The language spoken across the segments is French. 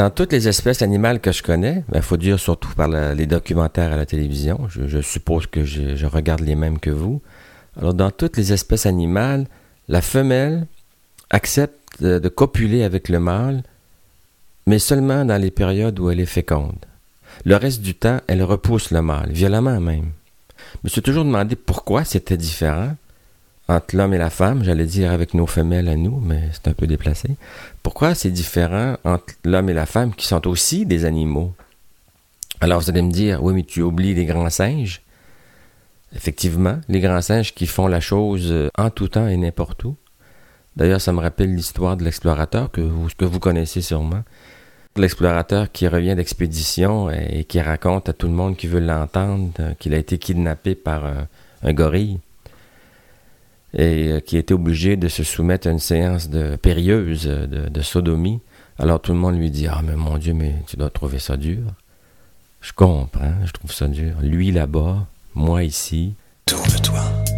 Dans toutes les espèces animales que je connais, il faut dire surtout par les documentaires à la télévision, je suppose que je regarde les mêmes que vous. Alors, dans toutes les espèces animales, la femelle accepte de copuler avec le mâle, mais seulement dans les périodes où elle est féconde. Le reste du temps, elle repousse le mâle, violemment même. Je me suis toujours demandé pourquoi c'était différent entre l'homme et la femme, j'allais dire avec nos femelles à nous, mais c'est un peu déplacé. Pourquoi c'est différent entre l'homme et la femme qui sont aussi des animaux? Alors vous allez me dire, oui, mais tu oublies les grands singes. Effectivement, les grands singes qui font la chose en tout temps et n'importe où. D'ailleurs, ça me rappelle l'histoire de l'explorateur que vous connaissez sûrement. L'explorateur qui revient d'expédition et qui raconte à tout le monde qui veut l'entendre qu'il a été kidnappé par un gorille et qui a été obligé de se soumettre à une séance périlleuse de sodomie. Alors tout le monde lui dit « Ah, mais mon Dieu, mais tu dois trouver ça dur. » Je comprends, je trouve ça dur. Lui là-bas, moi ici. Tourne-toi.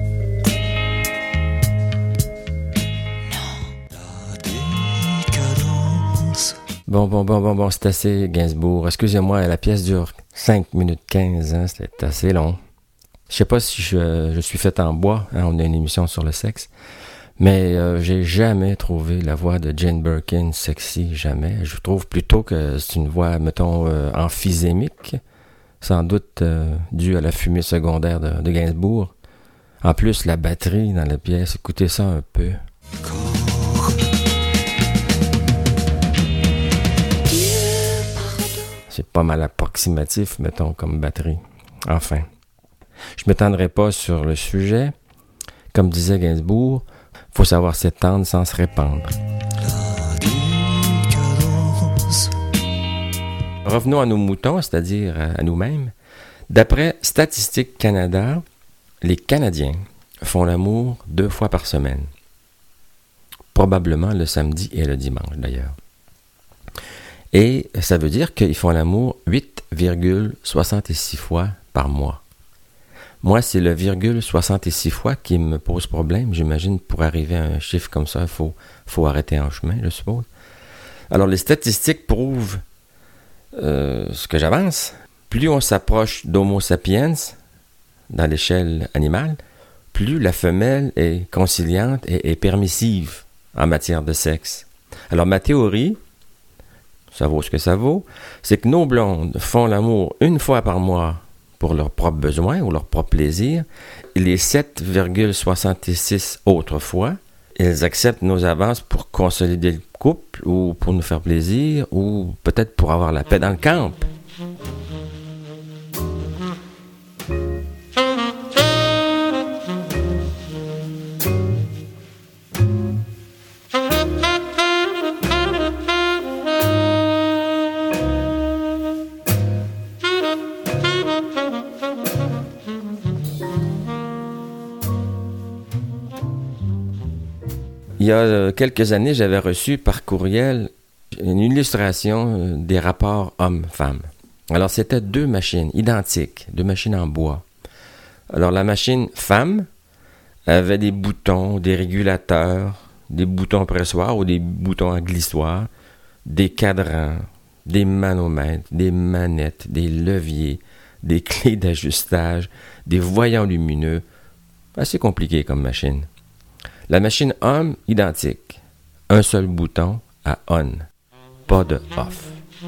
Bon, c'est assez, Gainsbourg. Excusez-moi, la pièce dure 5 minutes 15, hein, c'est assez long. Je sais pas si je suis fait en bois, hein, on a une émission sur le sexe, mais j'ai jamais trouvé la voix de Jane Birkin sexy, jamais. Je trouve plutôt que c'est une voix, mettons, emphysémique, sans doute due à la fumée secondaire de Gainsbourg. En plus, la batterie dans la pièce, écoutez ça un peu. C'est pas mal approximatif, mettons, comme batterie. Enfin, je m'étendrai pas sur le sujet. Comme disait Gainsbourg, faut savoir s'étendre sans se répandre. Revenons à nos moutons, c'est-à-dire à nous-mêmes. D'après Statistique Canada, les Canadiens font l'amour 2 fois par semaine. Probablement le samedi et le dimanche, d'ailleurs. Et ça veut dire qu'ils font l'amour 8,66 fois par mois. Moi, c'est le virgule 66 fois qui me pose problème. J'imagine pour arriver à un chiffre comme ça, il faut arrêter en chemin, je suppose. Alors, les statistiques prouvent ce que j'avance. Plus on s'approche d'Homo sapiens dans l'échelle animale, plus la femelle est conciliante et permissive en matière de sexe. Alors, ma théorie, ça vaut ce que ça vaut, c'est que nos blondes font l'amour 1 fois par mois pour leurs propres besoins ou leur propre plaisir, et les 7,66 autres fois, elles acceptent nos avances pour consolider le couple ou pour nous faire plaisir ou peut-être pour avoir la paix dans le camp. Il y a quelques années, j'avais reçu par courriel une illustration des rapports hommes-femmes. Alors, c'était 2 machines identiques, 2 machines en bois. Alors, la machine femme avait des boutons, des régulateurs, des boutons pressoirs ou des boutons à glissoire, des cadrans, des manomètres, des manettes, des leviers, des clés d'ajustage, des voyants lumineux. Assez compliqué comme machine. La machine homme, identique. Un seul bouton à on, pas de off.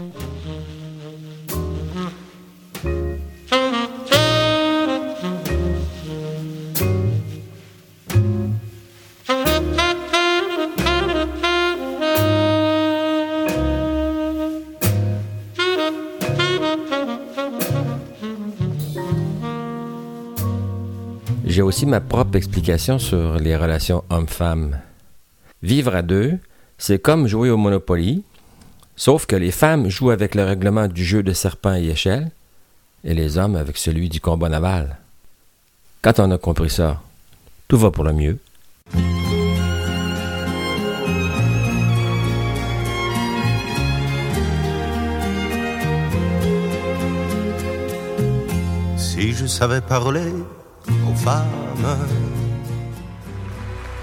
J'ai aussi ma propre explication sur les relations hommes-femmes. Vivre à 2, c'est comme jouer au Monopoly, sauf que les femmes jouent avec le règlement du jeu de serpent et échelle, et les hommes avec celui du combat naval. Quand on a compris ça, tout va pour le mieux. Si je savais parler aux femmes.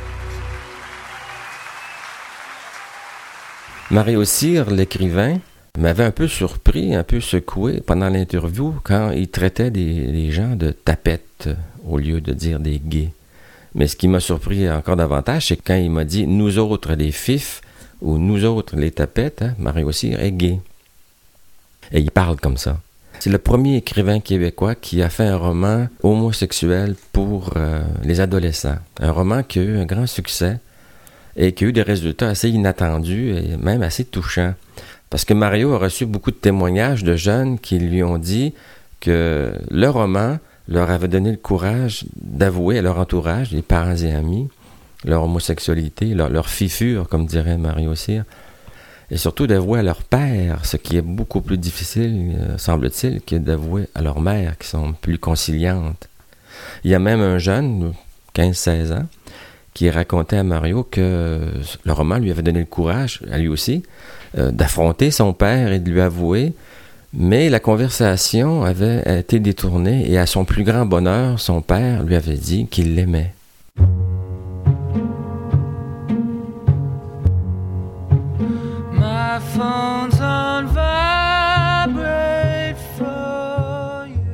Mario Cyr, l'écrivain, m'avait un peu surpris, un peu secoué pendant l'interview quand il traitait les gens de tapettes au lieu de dire des gays. Mais ce qui m'a surpris encore davantage, c'est quand il m'a dit « nous autres les fifs » ou « nous autres les tapettes », Mario Cyr est gay. Et il parle comme ça. C'est le premier écrivain québécois qui a fait un roman homosexuel pour les adolescents. Un roman qui a eu un grand succès et qui a eu des résultats assez inattendus et même assez touchants. Parce que Mario a reçu beaucoup de témoignages de jeunes qui lui ont dit que le roman leur avait donné le courage d'avouer à leur entourage, les parents et amis, leur homosexualité, leur fifure, comme dirait Mario Cyr, et surtout d'avouer à leur père, ce qui est beaucoup plus difficile, semble-t-il, que d'avouer à leur mère, qui sont plus conciliantes. Il y a même un jeune, 15-16 ans, qui racontait à Mario que le roman lui avait donné le courage, à lui aussi, d'affronter son père et de lui avouer, mais la conversation avait été détournée et à son plus grand bonheur, son père lui avait dit qu'il l'aimait. My phone's on vibrate for you.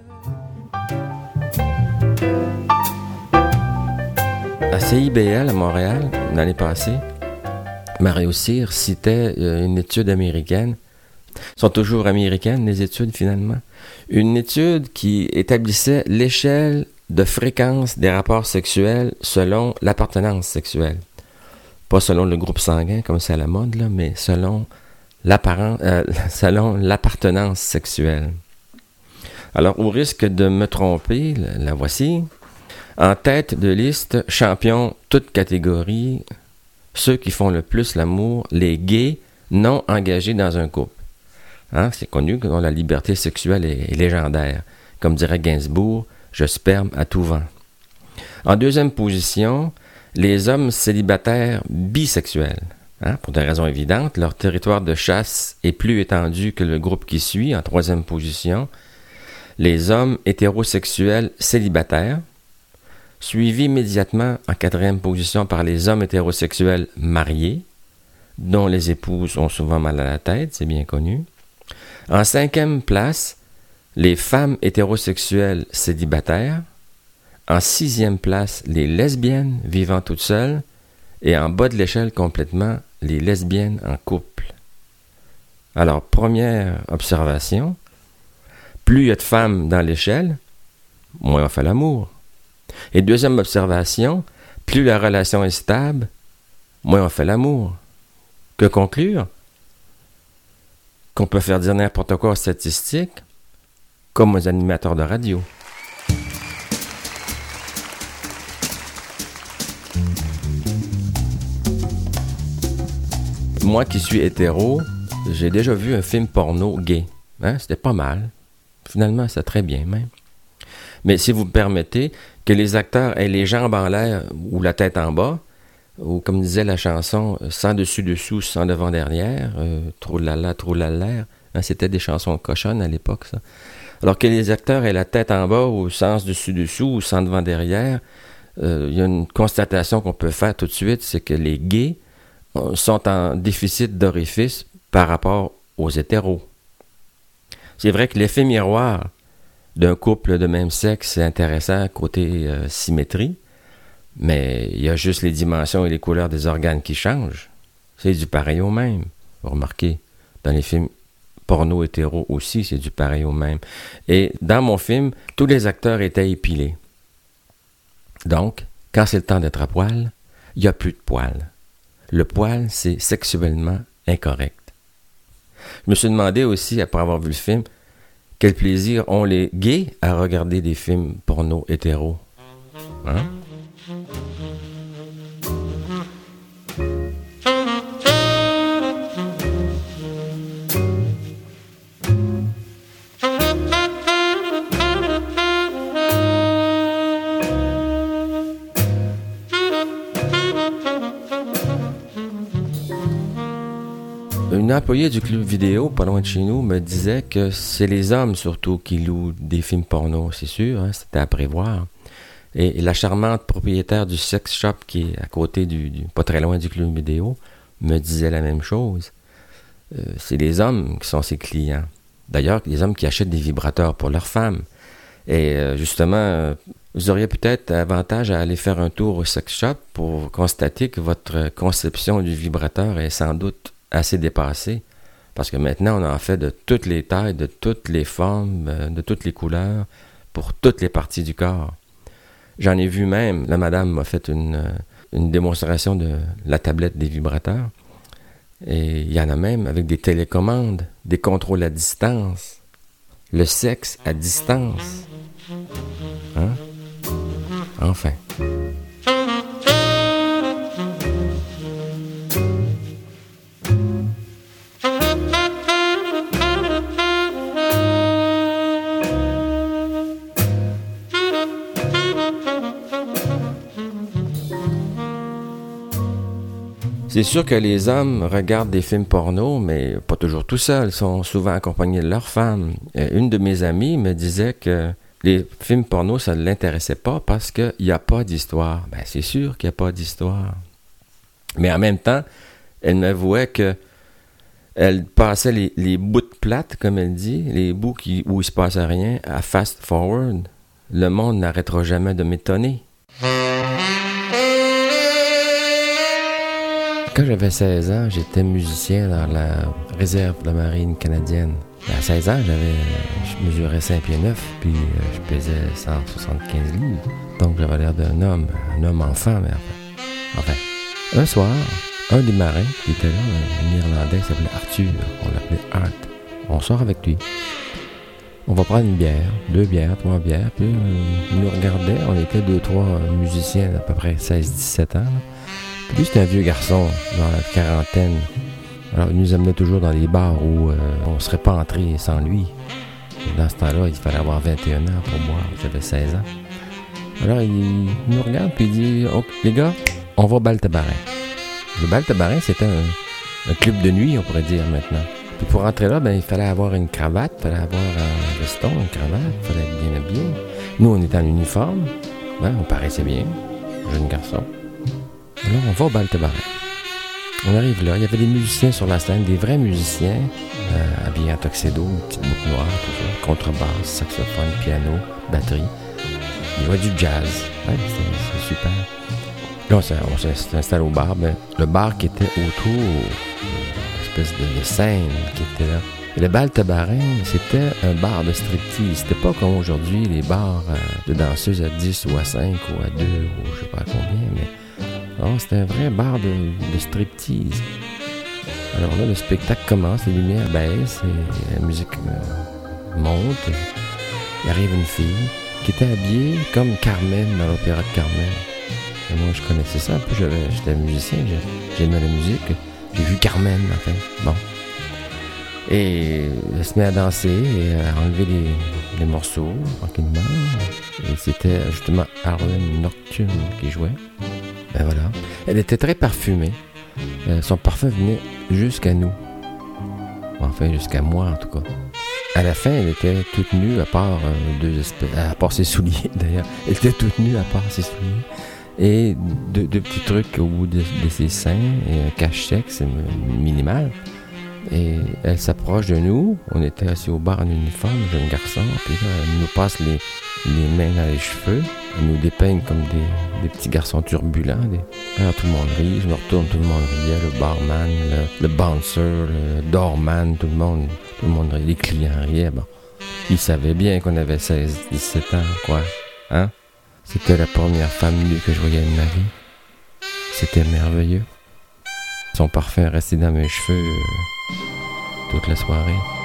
À CIBL à Montréal, l'année passée, Mario Cyr citait une étude américaine. Sont toujours américaines, les études, finalement. Une étude qui établissait l'échelle de fréquence des rapports sexuels selon l'appartenance sexuelle. Pas selon le groupe sanguin, comme c'est à la mode, là, mais selon l'appartenance sexuelle. Alors, au risque de me tromper, la voici. En tête de liste, champion, toutes catégories, ceux qui font le plus l'amour, les gays non engagés dans un couple. Hein, c'est connu que la liberté sexuelle est légendaire. Comme dirait Gainsbourg, je sperme à tout vent. En deuxième position, les hommes célibataires bisexuels. Hein, pour des raisons évidentes, leur territoire de chasse est plus étendu que le groupe qui suit. En troisième position, les hommes hétérosexuels célibataires, suivis immédiatement en quatrième position par les hommes hétérosexuels mariés, dont les épouses ont souvent mal à la tête, c'est bien connu. En cinquième place, les femmes hétérosexuelles célibataires. En sixième place, les lesbiennes vivant toutes seules. Et en bas de l'échelle complètement, les lesbiennes en couple. Alors, première observation, plus il y a de femmes dans l'échelle, moins on fait l'amour. Et deuxième observation, plus la relation est stable, moins on fait l'amour. Que conclure? Qu'on peut faire dire n'importe quoi aux statistiques, comme aux animateurs de radio. Moi qui suis hétéro, j'ai déjà vu un film porno gay. Hein? C'était pas mal. Finalement, c'est très bien même. Mais si vous me permettez, que les acteurs aient les jambes en l'air ou la tête en bas, ou comme disait la chanson, sans dessus-dessous, sans devant-derrière, trou-la-la, trou-la-l'air, hein, c'était des chansons cochonnes à l'époque, ça. Alors que les acteurs aient la tête en bas, ou sans dessus-dessous, ou sans devant-derrière, il y a une constatation qu'on peut faire tout de suite, c'est que les gays sont en déficit d'orifice par rapport aux hétéros. C'est vrai que l'effet miroir d'un couple de même sexe est intéressant côté symétrie, mais il y a juste les dimensions et les couleurs des organes qui changent. C'est du pareil au même. Vous remarquez, dans les films porno hétéro aussi, c'est du pareil au même. Et dans mon film, tous les acteurs étaient épilés. Donc, quand c'est le temps d'être à poil, il n'y a plus de poil. Le poil, c'est sexuellement incorrect. Je me suis demandé aussi, après avoir vu le film, quel plaisir ont les gays à regarder des films porno hétéro. Hein? Une employée du club vidéo, pas loin de chez nous, me disait que c'est les hommes surtout qui louent des films porno, c'est sûr, hein, c'était à prévoir. Et la charmante propriétaire du sex shop qui est à côté pas très loin du club vidéo me disait la même chose. c'est les hommes qui sont ses clients. D'ailleurs, les hommes qui achètent des vibrateurs pour leurs femmes. Et justement, vous auriez peut-être avantage à aller faire un tour au sex shop pour constater que votre conception du vibrateur est sans doute assez dépassée. Parce que maintenant, on en fait de toutes les tailles, de toutes les formes, de toutes les couleurs, pour toutes les parties du corps. J'en ai vu même, la madame m'a fait une démonstration de la tablette des vibrateurs. Et il y en a même avec des télécommandes, des contrôles à distance, le sexe à distance. Hein? Enfin. C'est sûr que les hommes regardent des films porno, mais pas toujours tout seuls. Ils sont souvent accompagnés de leurs femmes. Une de mes amies me disait que les films porno, ça ne l'intéressait pas parce qu'il n'y a pas d'histoire. Ben, c'est sûr qu'il n'y a pas d'histoire. Mais en même temps, elle m'avouait que elle passait les bouts de plate, comme elle dit, les bouts où il ne se passait rien, à fast forward. Le monde n'arrêtera jamais de m'étonner. Quand j'avais 16 ans, j'étais musicien dans la réserve de la marine canadienne. À 16 ans, je mesurais 5 pieds 9, puis je pesais 175 livres. Donc j'avais l'air d'un homme enfant, mais enfin. Un soir, un des marins qui était là, un Irlandais qui s'appelait Arthur, on l'appelait Art. On sort avec lui. On va prendre une bière, 2 bières, 3 bières, puis il nous regardait. On était 2-3 musiciens d'à peu près 16-17 ans. Là. Puis lui, c'était un vieux garçon, dans la quarantaine. Alors, il nous amenait toujours dans les bars où on ne serait pas entré sans lui. Et dans ce temps-là, il fallait avoir 21 ans pour boire. J'avais 16 ans. Alors, il nous regarde puis il dit « Oh, les gars, on va au Bal-Tabarin. » Le Bal-Tabarin, c'était un club de nuit, on pourrait dire maintenant. Puis pour rentrer là, il fallait avoir une cravate, il fallait avoir un veston, une cravate, il fallait être bien habillé. Nous, on était en uniforme. On paraissait bien, jeune garçon. Alors, on va au Bal-Tabarin. On arrive là, il y avait des musiciens sur la scène, des vrais musiciens, habillés en tuxedo, une petite boucle noire, toujours, contrebasse, saxophone, piano, batterie. Ils jouaient du jazz. C'est super. Là, on s'est installé au bar, le bar qui était autour, une espèce de scène qui était là. Et le Bal-Tabarin, c'était un bar de striptease. C'était pas comme aujourd'hui, les bars de danseuses à 10 ou à 5 ou à 2 ou je sais pas combien, mais non, c'était un vrai bar de striptease. Alors là, le spectacle commence, les lumières baissent et la musique monte. Il arrive une fille qui était habillée comme Carmen dans l'opéra de Carmen. Et moi, je connaissais ça. Puis j'étais musicien, j'aimais la musique. J'ai vu Carmen, enfin. Bon. Et elle se met à danser et à enlever les morceaux, tranquillement. Et c'était justement Harlem Nocturne qui jouait. Ben voilà. Elle était très parfumée. Son parfum venait jusqu'à nous. Enfin, jusqu'à moi, en tout cas. À la fin, elle était toute nue, à part à part ses souliers, d'ailleurs. Elle était toute nue, à part ses souliers. Et deux petits trucs au bout de ses seins et un cache-sexe minimal. Et elle s'approche de nous. On était assis au bar en uniforme, jeune garçon. Puis là, elle nous passe les mains dans les cheveux. Elle nous dépeigne comme des petits garçons turbulents. Alors tout le monde rit, je me retourne, tout le monde riait. Le barman, le bouncer, le doorman, tout le monde riait. Les clients riaient. Bon. Ils savaient bien qu'on avait 16, 17 ans, quoi. Hein? C'était la première femme nue que je voyais de ma vie. C'était merveilleux. Son parfum restait dans mes cheveux toute la soirée.